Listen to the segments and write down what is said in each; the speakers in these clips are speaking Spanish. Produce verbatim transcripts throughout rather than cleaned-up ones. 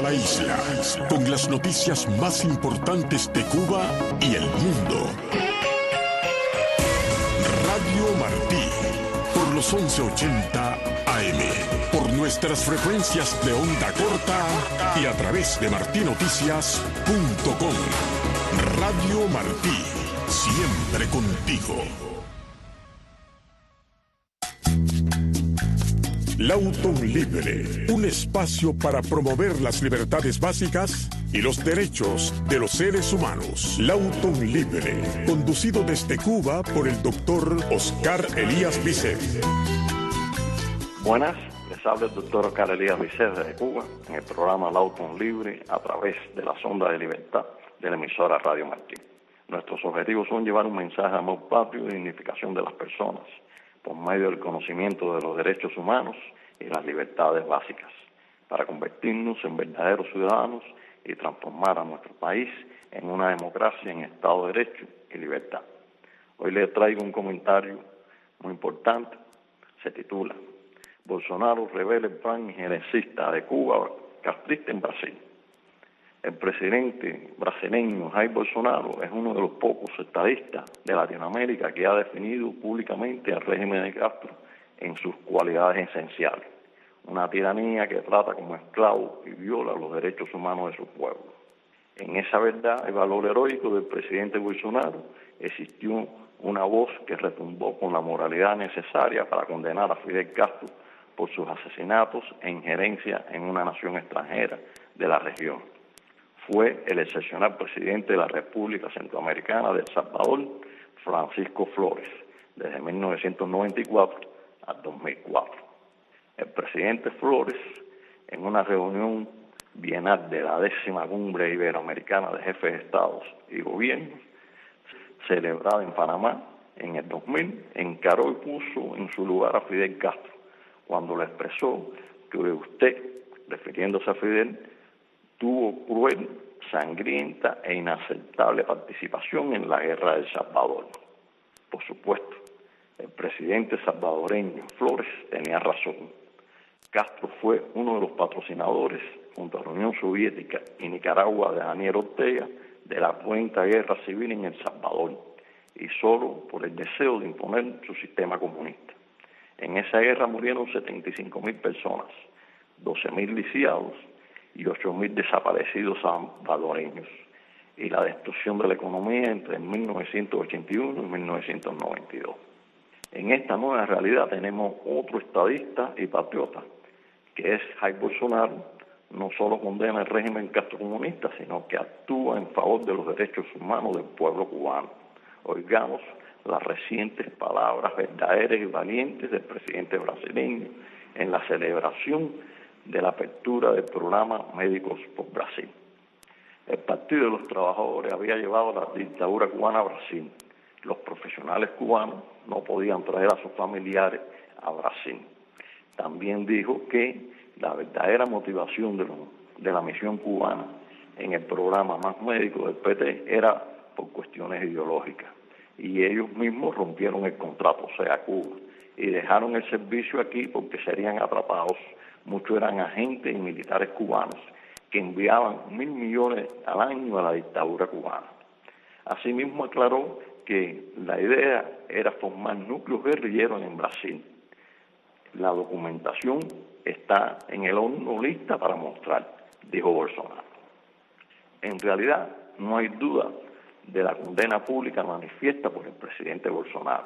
toda la isla, con las noticias más importantes de Cuba y el mundo. Radio Martí, por los once ochenta A M, por nuestras frecuencias de onda corta y a través de martí noticias punto com. Radio Martí, siempre contigo. Lauton Libre, un espacio para promover las libertades básicas y los derechos de los seres humanos. Lauton Libre, conducido desde Cuba por el doctor Oscar Elías Viced. Buenas, les habla el doctor Oscar Elías Viced de Cuba en el programa Lauton Libre a través de la sonda de libertad de la emisora Radio Martí. Nuestros objetivos son llevar un mensaje de amor patrio y dignificación de las personas por medio del conocimiento de los derechos humanos y las libertades básicas, para convertirnos en verdaderos ciudadanos y transformar a nuestro país en una democracia en Estado de Derecho y libertad. Hoy les traigo un comentario muy importante, se titula Bolsonaro revela el plan injerencista de Cuba castrista en Brasil. El presidente brasileño Jair Bolsonaro es uno de los pocos estadistas de Latinoamérica que ha definido públicamente al régimen de Castro en sus cualidades esenciales. Una tiranía que trata como esclavo y viola los derechos humanos de su pueblo. En esa verdad y valor heroico del presidente Bolsonaro existió una voz que retumbó con la moralidad necesaria para condenar a Fidel Castro por sus asesinatos e injerencia en una nación extranjera de la región. Fue el excepcional presidente de la República Centroamericana de El Salvador, Francisco Flores, desde mil novecientos noventa y cuatro a dos mil cuatro. El presidente Flores, en una reunión bienal de la décima cumbre iberoamericana de jefes de Estados y gobiernos, celebrada en Panamá en el dos mil, encaró y puso en su lugar a Fidel Castro, cuando le expresó que usted, refiriéndose a Fidel, tuvo cruel, sangrienta e inaceptable participación en la guerra de El Salvador. Por supuesto, el presidente salvadoreño Flores tenía razón. Castro fue uno de los patrocinadores, junto a la Unión Soviética y Nicaragua de Daniel Ortega, de la cruenta guerra civil en El Salvador, y solo por el deseo de imponer su sistema comunista. En esa guerra murieron setenta y cinco mil personas, doce mil lisiados y ocho mil desaparecidos salvadoreños, y la destrucción de la economía entre mil novecientos ochenta y uno y mil novecientos noventa y dos. En esta nueva realidad tenemos otro estadista y patriota, que es Jair Bolsonaro. No solo condena el régimen castrocomunista, sino que actúa en favor de los derechos humanos del pueblo cubano. Oigamos las recientes palabras verdaderas y valientes del presidente brasileño en la celebración de la apertura del programa Médicos por Brasil. El Partido de los Trabajadores había llevado la dictadura cubana a Brasil. Los profesionales cubanos no podían traer a sus familiares a Brasil. También dijo que la verdadera motivación de, lo, de la misión cubana en el programa Más Médicos del P T era por cuestiones ideológicas. Y ellos mismos rompieron el contrato, o sea, Cuba, y dejaron el servicio aquí porque serían atrapados. Muchos eran agentes y militares cubanos que enviaban mil millones al año a la dictadura cubana. Asimismo aclaró que la idea era formar núcleos guerrilleros en Brasil. La documentación está en el horno lista para mostrar, dijo Bolsonaro. En realidad, no hay duda de la condena pública manifiesta por el presidente Bolsonaro.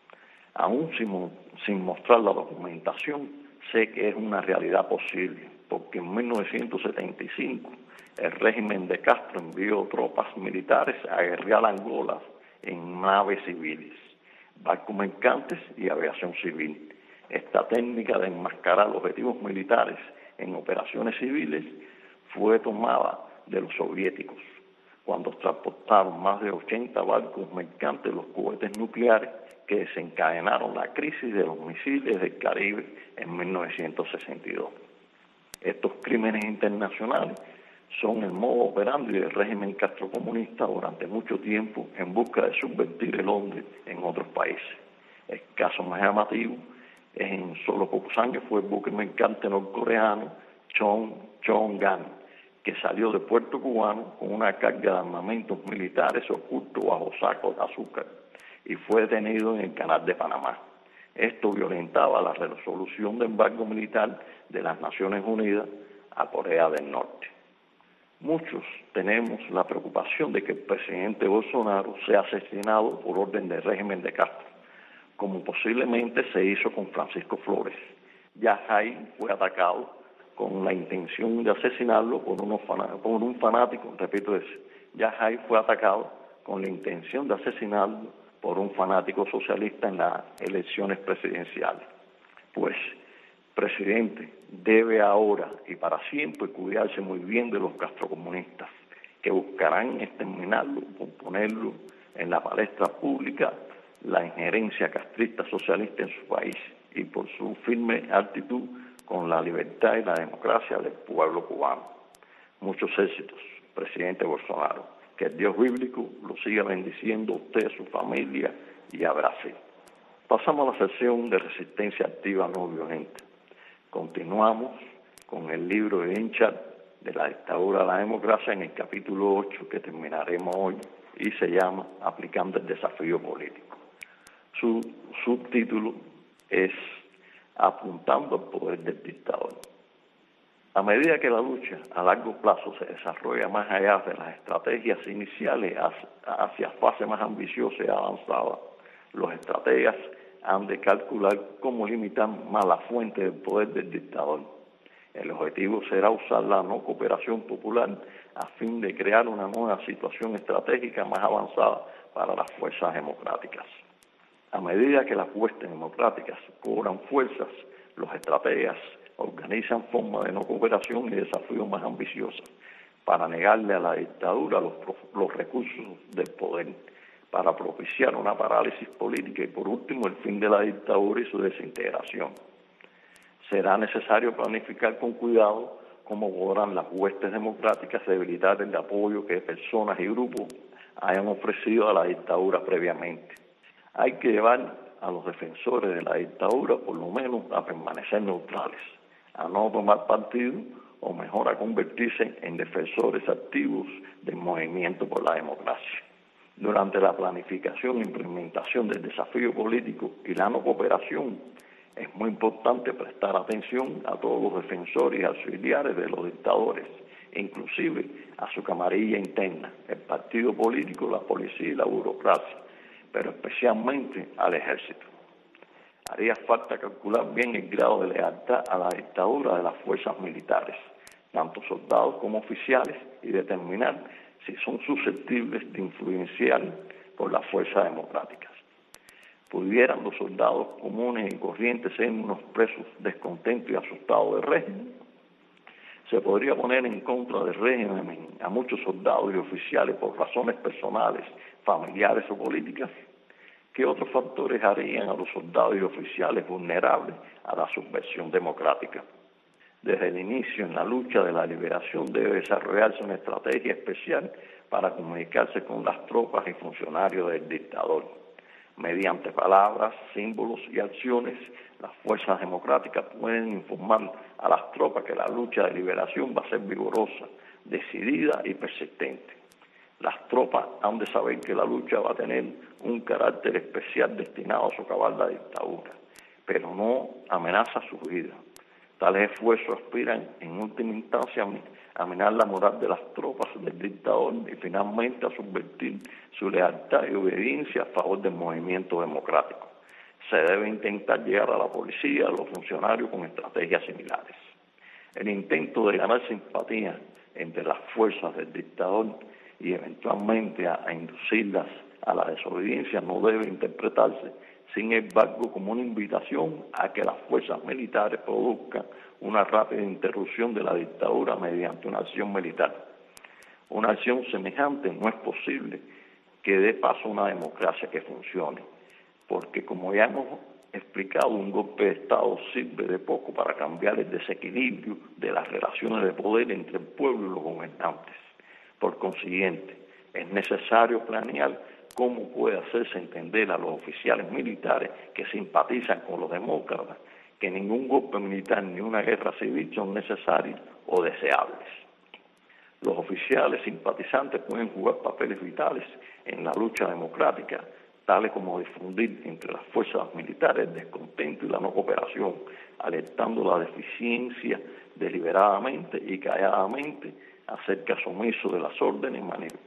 Aún sin, sin mostrar la documentación, sé que es una realidad posible, porque en mil novecientos setenta y cinco el régimen de Castro envió tropas militares a guerrear Angola en naves civiles, barcos mercantes y aviación civil. Esta técnica de enmascarar objetivos militares en operaciones civiles fue tomada de los soviéticos, cuando transportaron más de ochenta barcos mercantes los cohetes nucleares que desencadenaron la crisis de los misiles del Caribe en mil novecientos sesenta y dos. Estos crímenes internacionales son el modo operandi del régimen castrocomunista durante mucho tiempo en busca de subvertir el orden en otros países. El caso más llamativo es en solo pocos años fue el buque mercante norcoreano Chong Chong-gan, que salió de Puerto Cubano con una carga de armamentos militares ocultos bajo sacos de azúcar y fue detenido en el Canal de Panamá. Esto violentaba la resolución de embargo militar de las Naciones Unidas a Corea del Norte. Muchos tenemos la preocupación de que el presidente Bolsonaro sea asesinado por orden del régimen de Castro, como posiblemente se hizo con Francisco Flores. Yajay fue atacado con la intención de asesinarlo por, unos por un fanático, repito eso, Yajay fue atacado con la intención de asesinarlo por un fanático socialista en las elecciones presidenciales. Pues, presidente, debe ahora y para siempre cuidarse muy bien de los castrocomunistas, que buscarán exterminarlo por ponerlo en la palestra pública la injerencia castrista socialista en su país y por su firme actitud con la libertad y la democracia del pueblo cubano. Muchos éxitos, presidente Bolsonaro. Que el Dios bíblico lo siga bendiciendo a usted, a su familia y a Brasil. Pasamos a la sección de resistencia activa no violenta. Continuamos con el libro de Hinchard de la dictadura a la democracia en el capítulo ocho que terminaremos hoy y se llama Aplicando el desafío político. Su subtítulo es Apuntando al poder del dictador. A medida que la lucha a largo plazo se desarrolla más allá de las estrategias iniciales hacia fases más ambiciosas y avanzadas, los estrategas han de calcular cómo limitar más la fuente del poder del dictador. El objetivo será usar la no cooperación popular a fin de crear una nueva situación estratégica más avanzada para las fuerzas democráticas. A medida que las huestes democráticas cobran fuerzas, los estrategas organizan formas de no cooperación y desafíos más ambiciosos para negarle a la dictadura los, los recursos del poder, para propiciar una parálisis política y, por último, el fin de la dictadura y su desintegración. Será necesario planificar con cuidado cómo podrán las huestes democráticas debilitar el apoyo que personas y grupos hayan ofrecido a la dictadura previamente. Hay que llevar a los defensores de la dictadura, por lo menos, a permanecer neutrales, a no tomar partido o mejor a convertirse en defensores activos del movimiento por la democracia. Durante la planificación e implementación del desafío político y la no cooperación, es muy importante prestar atención a todos los defensores y auxiliares de los dictadores, inclusive a su camarilla interna, el partido político, la policía y la burocracia, pero especialmente al ejército. Haría falta calcular bien el grado de lealtad a la dictadura de las fuerzas militares, tanto soldados como oficiales, y determinar si son susceptibles de influenciar por las fuerzas democráticas. ¿Pudieran los soldados comunes y corrientes ser unos presos descontentos y asustados del régimen? Se podría poner en contra del régimen a muchos soldados y oficiales por razones personales, familiares o políticas. ¿Qué otros factores harían a los soldados y oficiales vulnerables a la subversión democrática? Desde el inicio en la lucha de la liberación debe desarrollarse una estrategia especial para comunicarse con las tropas y funcionarios del dictador. Mediante palabras, símbolos y acciones, las fuerzas democráticas pueden informar a las tropas que la lucha de liberación va a ser vigorosa, decidida y persistente. Las tropas han de saber que la lucha va a tener un carácter especial destinado a socavar la dictadura, pero no amenaza su vida. Tales esfuerzos aspiran en última instancia a minar la moral de las tropas del dictador y finalmente a subvertir su lealtad y obediencia a favor del movimiento democrático. Se debe intentar llegar a la policía, a los funcionarios con estrategias similares. El intento de ganar simpatía entre las fuerzas del dictador y eventualmente a, a inducirlas a la desobediencia no debe interpretarse, sin embargo, como una invitación a que las fuerzas militares produzcan una rápida interrupción de la dictadura mediante una acción militar. Una acción semejante no es posible que dé paso a una democracia que funcione, porque como ya hemos explicado, un golpe de Estado sirve de poco para cambiar el desequilibrio de las relaciones de poder entre el pueblo y los gobernantes. Por consiguiente, es necesario planear cómo puede hacerse entender a los oficiales militares que simpatizan con los demócratas que ningún golpe militar ni una guerra civil son necesarios o deseables. Los oficiales simpatizantes pueden jugar papeles vitales en la lucha democrática, tales como difundir entre las fuerzas militares el descontento y la no cooperación, alertando la deficiencia deliberadamente y calladamente, hacer caso omiso de las órdenes,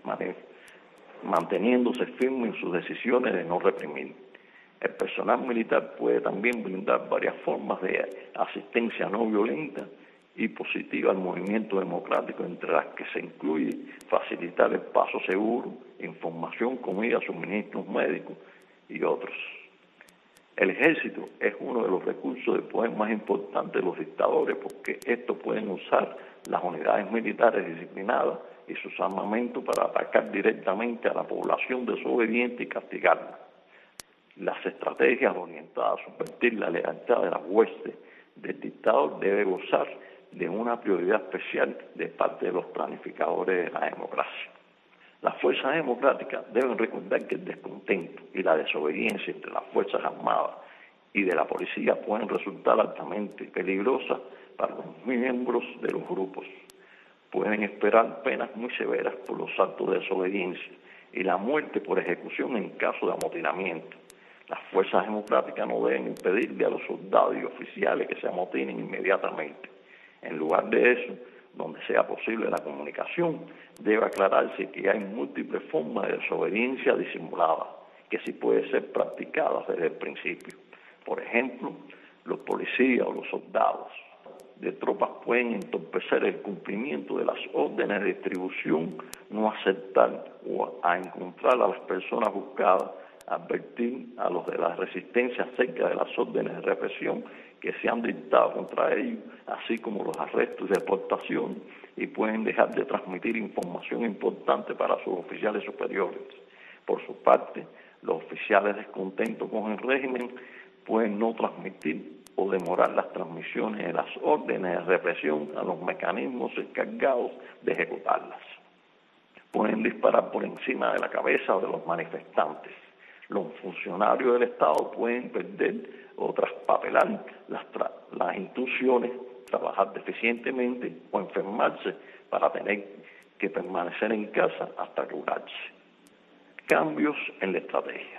manteniéndose firme en sus decisiones de no reprimir. El personal militar puede también brindar varias formas de asistencia no violenta y positiva al movimiento democrático, entre las que se incluye facilitar el paso seguro, información, comida, suministros médicos y otros. El ejército es uno de los recursos de poder más importantes de los dictadores, porque estos pueden usar las unidades militares disciplinadas y sus armamentos para atacar directamente a la población desobediente y castigarla. Las estrategias orientadas a subvertir la lealtad de las huestes del dictador deben gozar de una prioridad especial de parte de los planificadores de la democracia. Las fuerzas democráticas deben recordar que el descontento y la desobediencia entre las fuerzas armadas y de la policía pueden resultar altamente peligrosas para los miembros de los grupos. Pueden esperar penas muy severas por los actos de desobediencia y la muerte por ejecución en caso de amotinamiento. Las fuerzas democráticas no deben impedirle a los soldados y oficiales que se amotinen inmediatamente. En lugar de eso, donde sea posible la comunicación, debe aclararse que hay múltiples formas de desobediencia disimulada, que sí puede ser practicada desde el principio. Por ejemplo, los policías o los soldados de tropas pueden entorpecer el cumplimiento de las órdenes de distribución, no aceptar o a encontrar a las personas buscadas, advertir a los de la resistencia acerca de las órdenes de represión que se han dictado contra ellos, así como los arrestos y deportaciones, y pueden dejar de transmitir información importante para sus oficiales superiores. Por su parte, los oficiales descontentos con el régimen pueden no transmitir o demorar las transmisiones de las órdenes de represión a los mecanismos encargados de ejecutarlas. Pueden disparar por encima de la cabeza de los manifestantes. Los funcionarios del Estado pueden perder o traspapelar las, tra las instrucciones, trabajar deficientemente o enfermarse para tener que permanecer en casa hasta curarse. Cambios en la estrategia.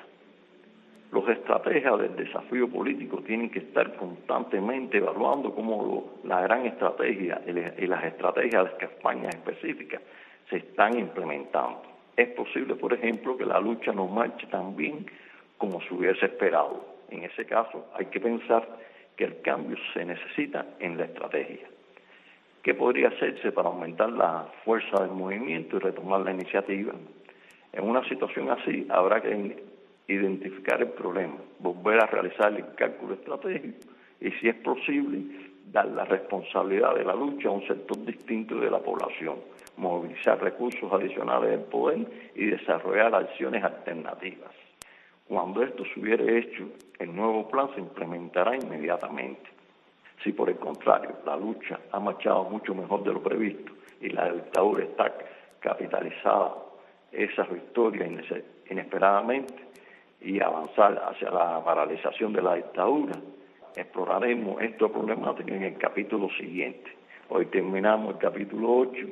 Los estrategas del desafío político tienen que estar constantemente evaluando cómo lo, la gran estrategia y las estrategias de campañas específicas se están implementando. Es posible, por ejemplo, que la lucha no marche tan bien como se hubiese esperado. En ese caso, hay que pensar que el cambio se necesita en la estrategia. ¿Qué podría hacerse para aumentar la fuerza del movimiento y retomar la iniciativa? En una situación así, habrá que identificar el problema, volver a realizar el cálculo estratégico y, si es posible, dar la responsabilidad de la lucha a un sector distinto de la población, movilizar recursos adicionales del poder y desarrollar acciones alternativas. Cuando esto se hubiere hecho, el nuevo plan se implementará inmediatamente. Si por el contrario la lucha ha marchado mucho mejor de lo previsto y la dictadura está capitalizada esas victorias inesperadamente y avanzar hacia la paralización de la dictadura, exploraremos esta problemática en el capítulo siguiente. Hoy terminamos el capítulo ocho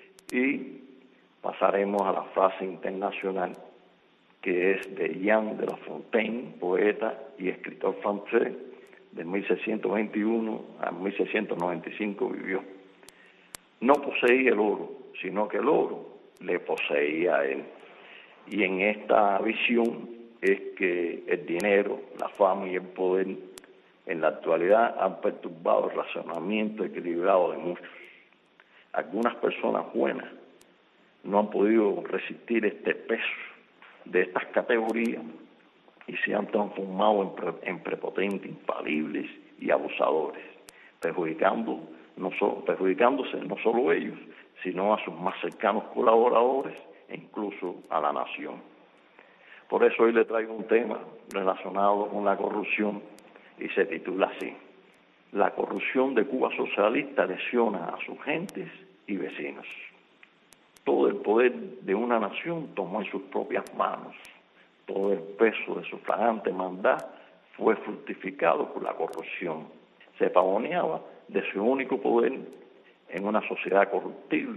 y pasaremos a la fase internacional, que es de Jean de La Fontaine, poeta y escritor francés, de mil seiscientos veintiuno a mil seiscientos noventa y cinco vivió. No poseía el oro, sino que el oro le poseía a él. Y en esta visión es que el dinero, la fama y el poder en la actualidad han perturbado el razonamiento equilibrado de muchos. Algunas personas buenas no han podido resistir este peso de estas categorías y se han transformado en, pre, en prepotentes, infalibles y abusadores, perjudicando, no so, perjudicándose no solo ellos, sino a sus más cercanos colaboradores e incluso a la nación. Por eso hoy le traigo un tema relacionado con la corrupción y se titula así: La corrupción de Cuba socialista lesiona a sus gentes y vecinos. Todo el poder de una nación tomó en sus propias manos. Todo el peso de su fragante maldad fue fructificado por la corrupción. Se pavoneaba de su único poder en una sociedad corruptible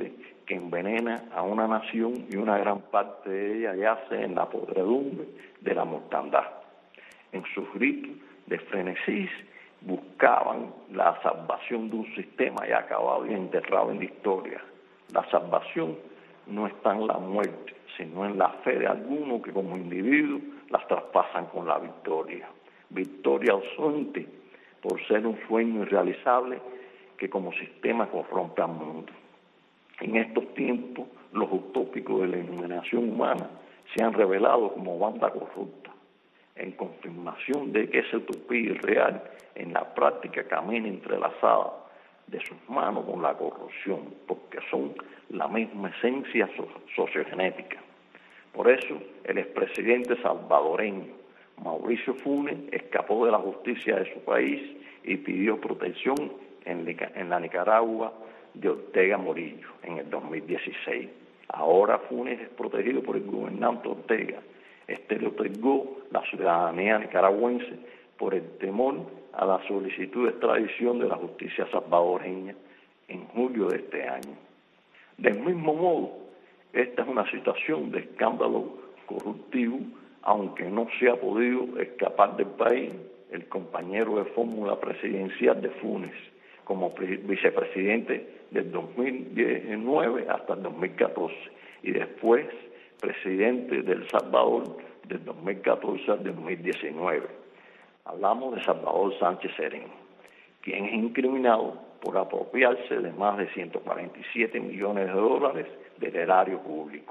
que envenena a una nación y una gran parte de ella yace en la podredumbre de la mortandad. En sus gritos de frenesí buscaban la salvación de un sistema ya acabado y enterrado en la historia. La salvación no está en la muerte, sino en la fe de algunos que como individuos las traspasan con la victoria. Victoria ausente por ser un sueño irrealizable que como sistema corrompe al mundo. En estos tiempos, los utópicos de la iluminación humana se han revelado como banda corrupta, en confirmación de que esa utopía irreal en la práctica camina entrelazada de sus manos con la corrupción, porque son la misma esencia sociogenética. Por eso, el expresidente salvadoreño Mauricio Funes escapó de la justicia de su país y pidió protección en la Nicaragua de Ortega Morillo en el dos mil dieciséis. Ahora Funes es protegido por el gobernante Ortega. Este le otorgó la ciudadanía nicaragüense por el temor a la solicitud de extradición de la justicia salvadoreña en julio de este año. Del mismo modo, esta es una situación de escándalo corruptivo, aunque no se ha podido escapar del país el compañero de fórmula presidencial de Funes, como vicepresidente del dos mil nueve hasta el dos mil catorce y después presidente de El Salvador del dos mil catorce al dos mil diecinueve. Hablamos de Salvador Sánchez Serén, quien es incriminado por apropiarse de más de ciento cuarenta y siete millones de dólares del erario público.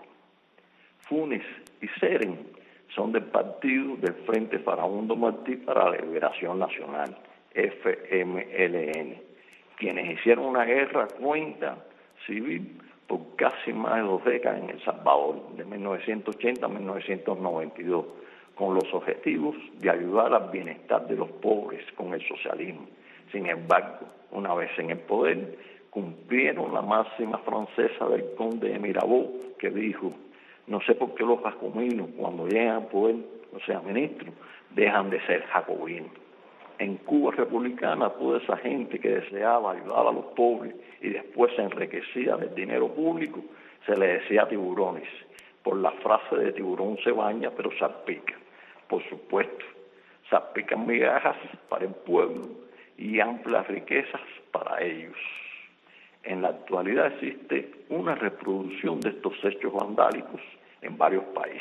Funes y Serén son del partido del Frente Farabundo Martí para la Liberación Nacional, F M L N, quienes hicieron una guerra cruenta civil por casi más de dos décadas en El Salvador, de mil novecientos ochenta a mil novecientos noventa y dos, con los objetivos de ayudar al bienestar de los pobres con el socialismo. Sin embargo, una vez en el poder, cumplieron la máxima francesa del conde de Mirabeau, que dijo: no sé por qué los jacobinos, cuando llegan al poder, o sea, ministros, dejan de ser jacobinos. En Cuba republicana, toda esa gente que deseaba ayudar a los pobres y después se enriquecía del dinero público, se le decía tiburones. Por la frase de tiburón se baña, pero salpica. Por supuesto, salpican migajas para el pueblo y amplias riquezas para ellos. En la actualidad existe una reproducción de estos hechos vandálicos en varios países.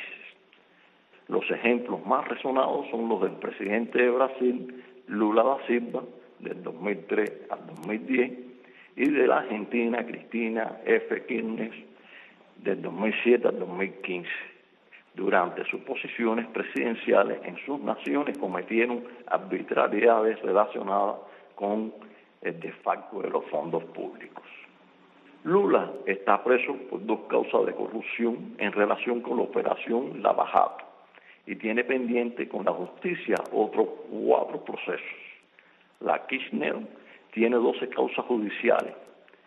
Los ejemplos más resonados son los del presidente de Brasil, Lula da Silva, del dos mil tres al dos mil diez, y de la Argentina, Cristina F. Kirchner, del dos mil siete al dos mil quince. Durante sus posiciones presidenciales en sus naciones cometieron arbitrariedades relacionadas con el desfalco de los fondos públicos. Lula está preso por dos causas de corrupción en relación con la operación Lava Jato y tiene pendiente con la justicia otros cuatro procesos. La Kirchner tiene doce causas judiciales.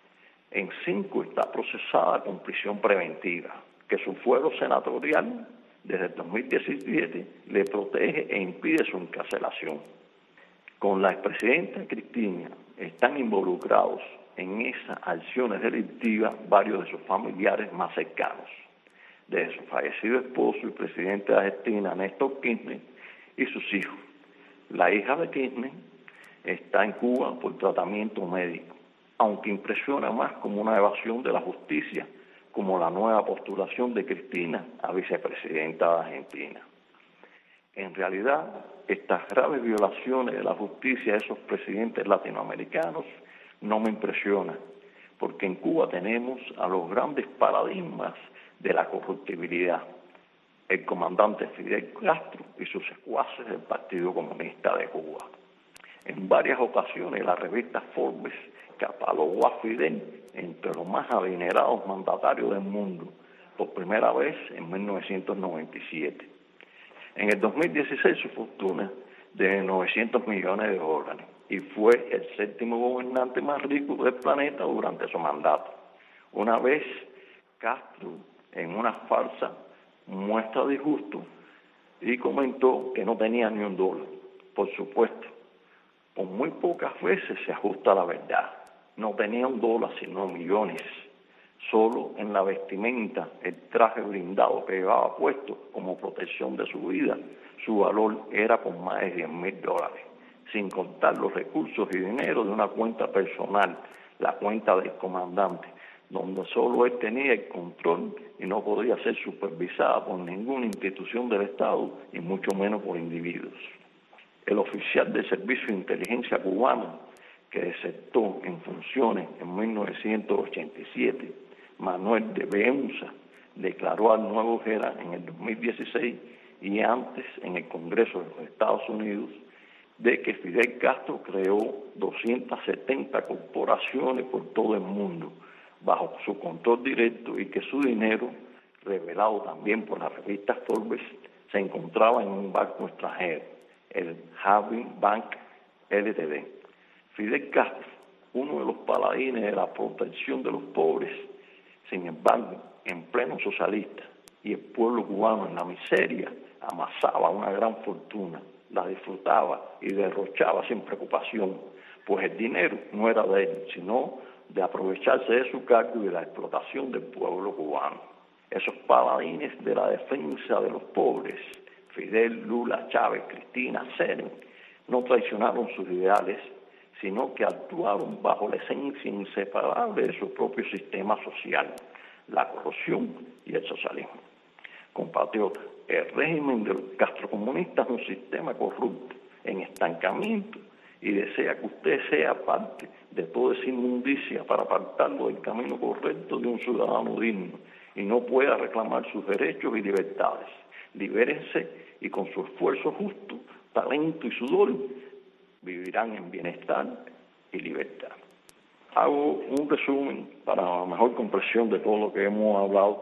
En cinco está procesada con prisión preventiva, que su fuero senatorial desde el dos mil diecisiete le protege e impide su encarcelación. Con la expresidenta Cristina están involucrados en esas acciones delictivas varios de sus familiares más cercanos, desde su fallecido esposo y presidente de Argentina, Néstor Kirchner, y sus hijos. La hija de Kirchner está en Cuba por tratamiento médico, aunque impresiona más como una evasión de la justicia, como la nueva postulación de Cristina a vicepresidenta de Argentina. En realidad, estas graves violaciones de la justicia de esos presidentes latinoamericanos no me impresionan, porque en Cuba tenemos a los grandes paradigmas de la corruptibilidad: el comandante Fidel Castro y sus secuaces del Partido Comunista de Cuba. En varias ocasiones la revista Forbes catalogó a Fidel entre los más adinerados mandatarios del mundo, por primera vez en mil novecientos noventa y siete. En el dos mil dieciséis su fortuna de novecientos millones de dólares y fue el séptimo gobernante más rico del planeta durante su mandato. Una vez Castro, en una falsa muestra de disgusto, y comentó que no tenía ni un dólar. Por supuesto, por muy pocas veces se ajusta a la verdad. No tenía un dólar, sino millones. Solo en la vestimenta, el traje blindado que llevaba puesto como protección de su vida, su valor era por más de diez mil dólares, sin contar los recursos y dinero de una cuenta personal, la cuenta del comandante, donde solo él tenía el control y no podía ser supervisada por ninguna institución del Estado y mucho menos por individuos. El oficial del Servicio de Inteligencia cubano, que desertó en funciones en mil novecientos ochenta y siete, Manuel de Beunza, declaró al Nuevo Herald en el dos mil dieciséis y antes en el Congreso de los Estados Unidos de que Fidel Castro creó doscientas setenta corporaciones por todo el mundo bajo su control directo y que su dinero, revelado también por la revista Forbes, se encontraba en un banco extranjero, el Harvey Bank L T D. Fidel Castro, uno de los paladines de la protección de los pobres, sin embargo, en pleno socialista y el pueblo cubano en la miseria, amasaba una gran fortuna, la disfrutaba y derrochaba sin preocupación, pues el dinero no era de él, sino de aprovecharse de su cargo y de la explotación del pueblo cubano. Esos paladines de la defensa de los pobres, Fidel, Lula, Chávez, Cristina, Seren, no traicionaron sus ideales, sino que actuaron bajo la esencia inseparable de su propio sistema social, la corrupción y el socialismo. Compatriotas, el régimen de los castrocomunistas es un sistema corrupto, en estancamiento, y desea que usted sea parte de toda esa inmundicia para apartarlo del camino correcto de un ciudadano digno y no pueda reclamar sus derechos y libertades. Libérense y con su esfuerzo justo, talento y sudor, vivirán en bienestar y libertad. Hago un resumen para la mejor comprensión de todo lo que hemos hablado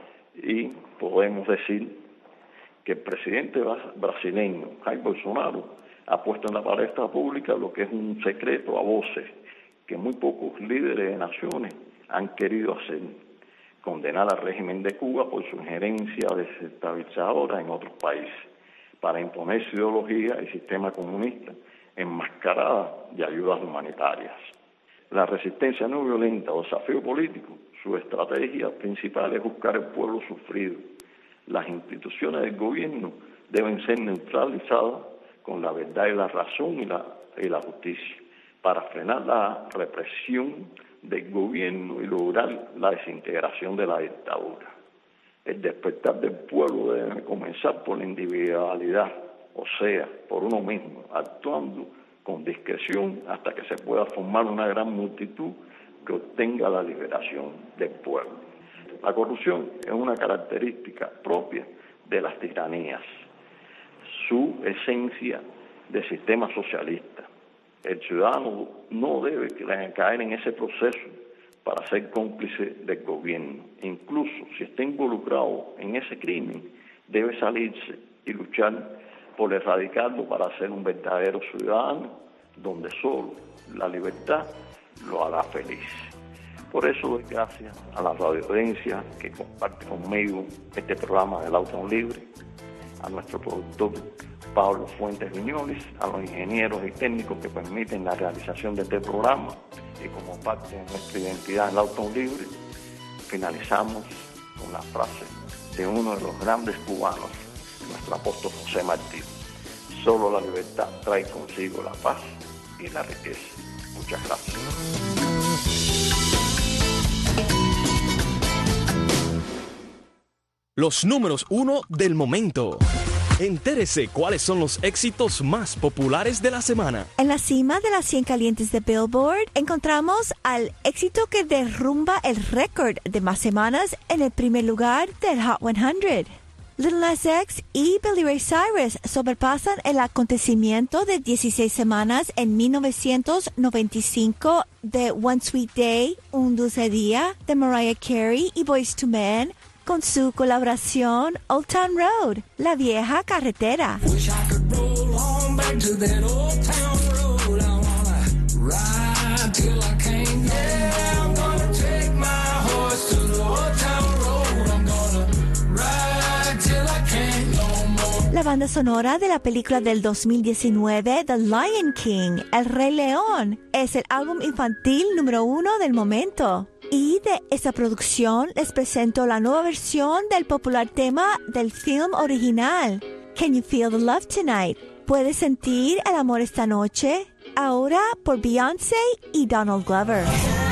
y podemos decir que el presidente brasileño, Jair Bolsonaro, ha puesto en la palestra pública lo que es un secreto a voces que muy pocos líderes de naciones han querido hacer: condenar al régimen de Cuba por su injerencia desestabilizadora en otros países, para imponer su ideología y sistema comunista enmascarada de ayudas humanitarias. La resistencia no violenta o desafío político, su estrategia principal es buscar el pueblo sufrido. Las instituciones del gobierno deben ser neutralizadas con la verdad y la razón y la, y la justicia, para frenar la represión del gobierno y lograr la desintegración de la dictadura. El despertar del pueblo debe comenzar por la individualidad, o sea, por uno mismo, actuando con discreción hasta que se pueda formar una gran multitud que obtenga la liberación del pueblo. La corrupción es una característica propia de las tiranías, su esencia de sistema socialista. El ciudadano no debe caer en ese proceso para ser cómplice del gobierno. Incluso si está involucrado en ese crimen, debe salirse y luchar por erradicarlo para ser un verdadero ciudadano, donde solo la libertad lo hará feliz. Por eso doy gracias a la radioaudiencia que comparte conmigo este programa del Auto Libre, a nuestro productor Pablo Fuentes Viñoles, a los ingenieros y técnicos que permiten la realización de este programa, y como parte de nuestra identidad en el Auto Libre, finalizamos con la frase de uno de los grandes cubanos, nuestro apóstol José Martí: solo la libertad trae consigo la paz y la riqueza. Muchas gracias. Los números uno del momento. Entérese cuáles son los éxitos más populares de la semana. En la cima de las cien calientes de Billboard encontramos al éxito que derrumba el récord de más semanas en el primer lugar del Hot cien. Lil Nas X y Billy Ray Cyrus sobrepasan el acontecimiento de dieciséis semanas en mil novecientos noventa y cinco de One Sweet Day, Un Dulce Día, de Mariah Carey y Boyz two Men, con su colaboración Old Town Road, La Vieja Carretera. La banda sonora de la película del dos mil diecinueve, The Lion King, El Rey León, es el álbum infantil número uno del momento. Y de esa producción les presento la nueva versión del popular tema del film original, Can You Feel the Love Tonight? ¿Puedes sentir el amor esta noche? Ahora por Beyoncé y Donald Glover.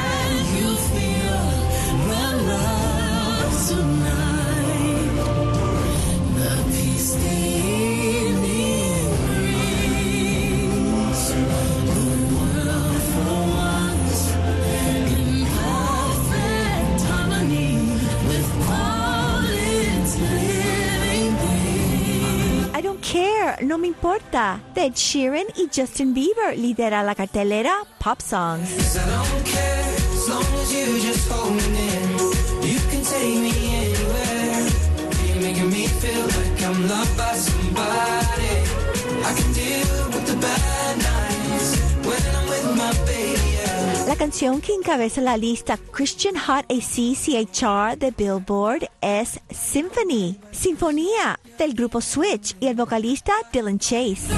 Care, no me importa. De Ed Sheeran y Justin Bieber lidera la cartelera Pop Songs. La canción que encabeza la lista Christian Hot A C C H R de Billboard es Symphony, Sinfonía, del grupo Switch y el vocalista Dylan Chase.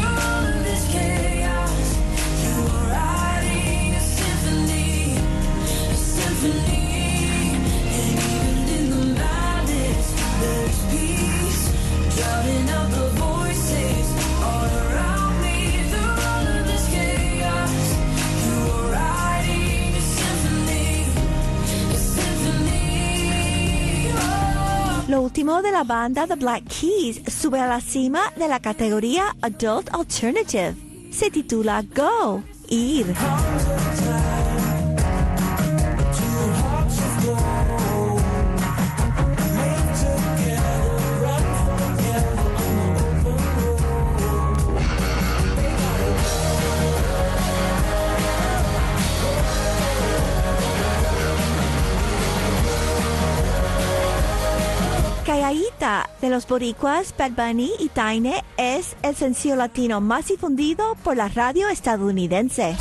Lo último de la banda The Black Keys sube a la cima de la categoría Adult Alternative. Se titula Go, Ir. Calladita de los boricuas Bad Bunny y Taine es el sencillo latino más difundido por la radio estadounidense.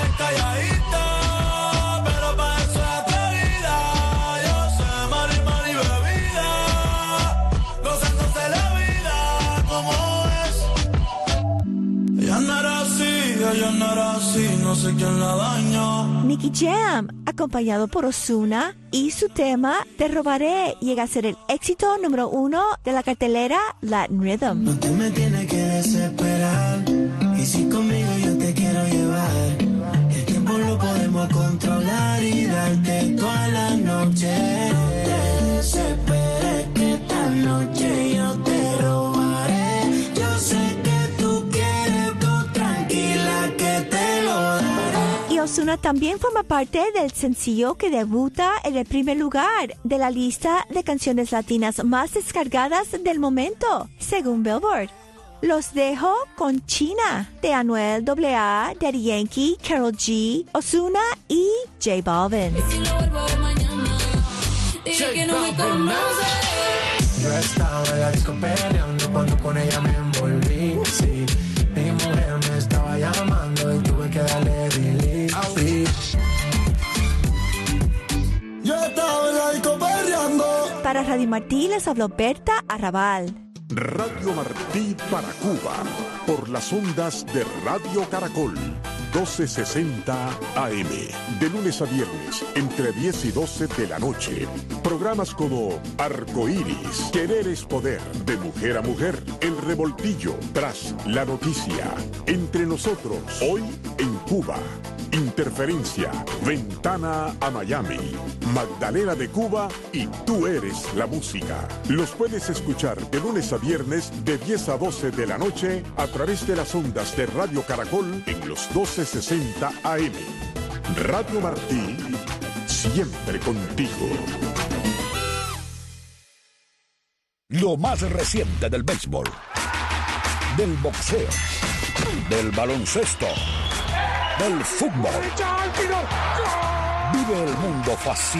No sé quién la dañó. Nicky Jam, acompañado por Ozuna, y su tema Te Robaré llega a ser el éxito número uno de la cartelera Latin Rhythm. No te me tienes que desesperar, y si conmigo yo te quiero llevar, el tiempo lo podemos controlar y darte toda la noche. No te desesperes que esta noche yo te robaré. Yo sé que tú quieres, tú tranquila que te lo daré. Ozuna también forma parte del sencillo que debuta en el primer lugar de la lista de canciones latinas más descargadas del momento, según Billboard. Los dejo con China, de Anuel A A, Daddy Yankee, Karol G, Ozuna y J Balvin. Yo estaba en la disco peleando cuando con ella me envolví, sí. Mi mujer me estaba llamando y tuve que darle delete. Yo estaba en la disco peleando. Para Radio Martí les habló Berta Arrabal. Radio Martí para Cuba, por las ondas de Radio Caracol, doce sesenta A M, de lunes a viernes, entre diez y doce de la noche. Programas como Arcoíris, Querer es Poder, de Mujer a Mujer, El Revoltillo, Tras la Noticia, Entre Nosotros, Hoy en Cuba, Interferencia, Ventana a Miami, Magdalena de Cuba y Tú Eres la Música. Los puedes escuchar de lunes a viernes de diez a doce de la noche a través de las ondas de Radio Caracol en los doce sesenta A M. Radio Martí, siempre contigo. Lo más reciente del béisbol, del boxeo, del baloncesto, del fútbol. Vive el mundo fascinante